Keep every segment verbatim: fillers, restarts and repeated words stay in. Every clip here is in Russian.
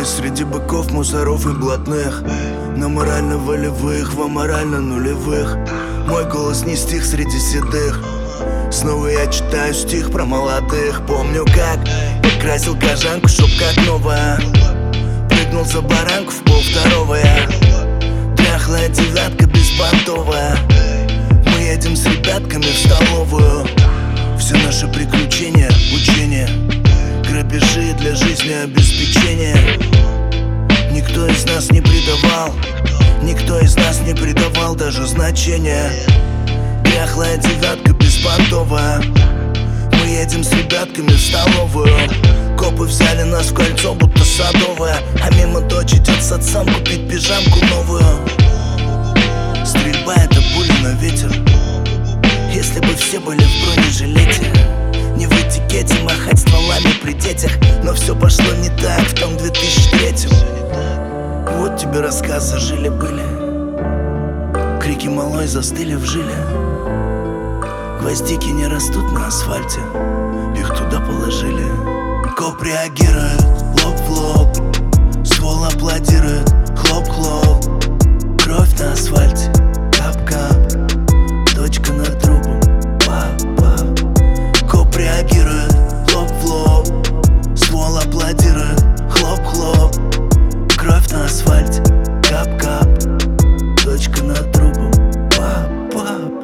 Были среди быков, мусоров и блатных, на морально-волевых, во морально-нулевых. Мой голос не стих среди седых. Снова я читаю стих про молодых. Помню, как подкрасил кожанку, чтоб как новая. Прыгнул за баранку в полвторого я. Дряхлая девятка беспонтовая. Мы едем с ребятками в столовую. Все наши приключения, учения, грабежи для жизни обеспечения. Никто из нас не предавал, никто из нас не придавал даже значения. Дряхлая девятка беспонтовая. Мы едем с ребятками в столовую. Копы взяли нас в кольцо, будто садовая. А мимо дочь идет с отцом купить пижамку новую. Стрельба — это пули на ветер. Если бы все были в бронежилете, не в этикете махать стволами при детях. Но все пошло не так в том две тысячи третьем. Вот тебе рассказы жили-были. Крики малой застыли в жиле. Гвоздики не растут на асфальте, их туда положили. Коп реагирует, лоб в лоб. Ствол аплодирует, хлоп-хлоп. Кровь на асфальте, кап-кап. Точка над трупом, пап-пап. Коп реагирует, лоб в лоб. Ствол аплодирует, хлоп-хлоп. Кровь на асфальте, кап-кап. Точка над трупом, пап-пап.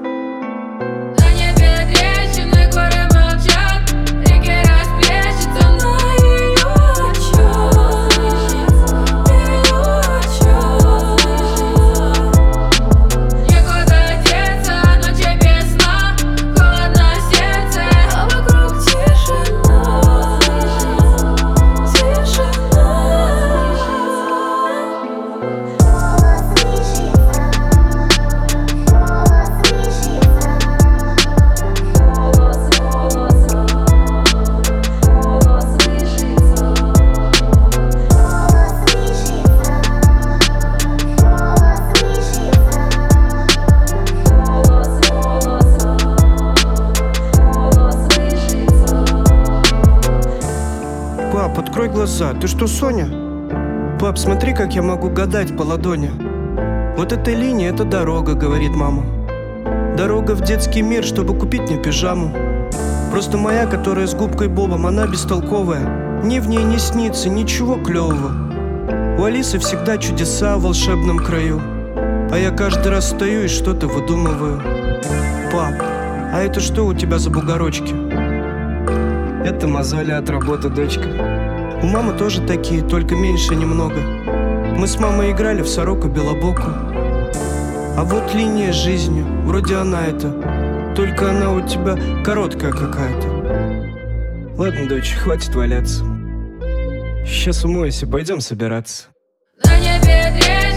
Пап, открой глаза, ты что, Соня? Пап, смотри, как я могу гадать по ладони. Вот эта линия — это дорога, говорит мама. Дорога в детский мир, чтобы купить мне пижаму. Просто моя, которая с губкой Бобом, она бестолковая. Мне в ней не снится ничего клевого. У Алисы всегда чудеса в волшебном краю, а я каждый раз стою и что-то выдумываю. Пап, а это что у тебя за бугорочки? Это мозоли от работы, дочка. У мамы тоже такие, только меньше немного. Мы с мамой играли в сороку-белобоку. А вот линия жизни, вроде она это, только она у тебя короткая какая-то. Ладно, дочь, хватит валяться. Сейчас умоюсь и пойдем собираться. На небе